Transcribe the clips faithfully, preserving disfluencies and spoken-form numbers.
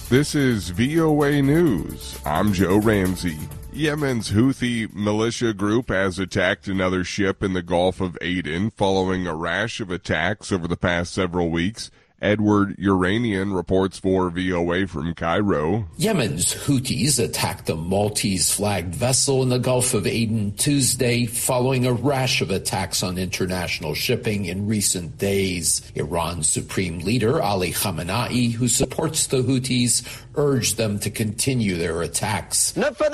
This is V O A News. I'm Joe Ramsey. Yemen's Houthi militia group has attacked another ship in the Gulf of Aden following a rash of attacks over the past several weeks. Edward Uranian reports for V O A from Cairo. Yemen's Houthis attacked a Maltese-flagged vessel in the Gulf of Aden Tuesday following a rash of attacks on international shipping in recent days. Iran's supreme leader, Ali Khamenei, who supports the Houthis, urged them to continue their attacks.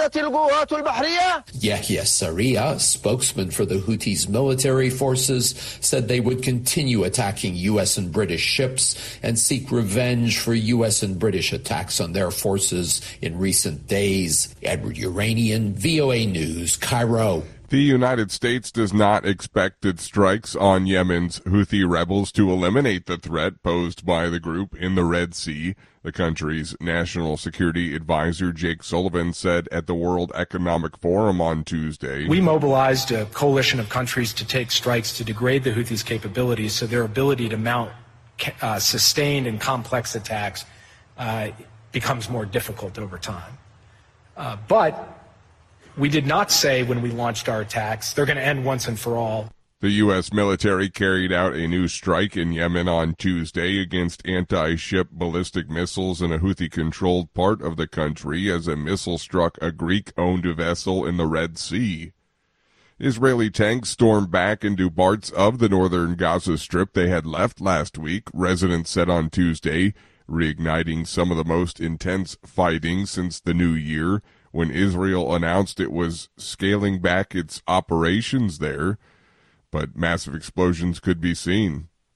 Yahya Sarria, spokesman for the Houthis' military forces, said they would continue attacking U S and British ships and seek revenge for U S and British attacks on their forces in recent days. Edward Uranian, V O A News, Cairo. The United States does not expect its strikes on Yemen's Houthi rebels to eliminate the threat posed by the group in the Red Sea. The country's national security advisor, Jake Sullivan, said at the World Economic Forum on Tuesday. We mobilized a coalition of countries to take strikes to degrade the Houthis' capabilities so their ability to mount uh, sustained and complex attacks uh, becomes more difficult over time. Uh, but we did not say when we launched our attacks, they're going to end once and for all. The U S military carried out a new strike in Yemen on Tuesday against anti-ship ballistic missiles in a Houthi-controlled part of the country as a missile struck a Greek-owned vessel in the Red Sea. Israeli tanks stormed back into parts of the northern Gaza Strip they had left last week, residents said on Tuesday, reigniting some of the most intense fighting since the new year, when Israel announced it was scaling back its operations there. But massive explosions could be seen.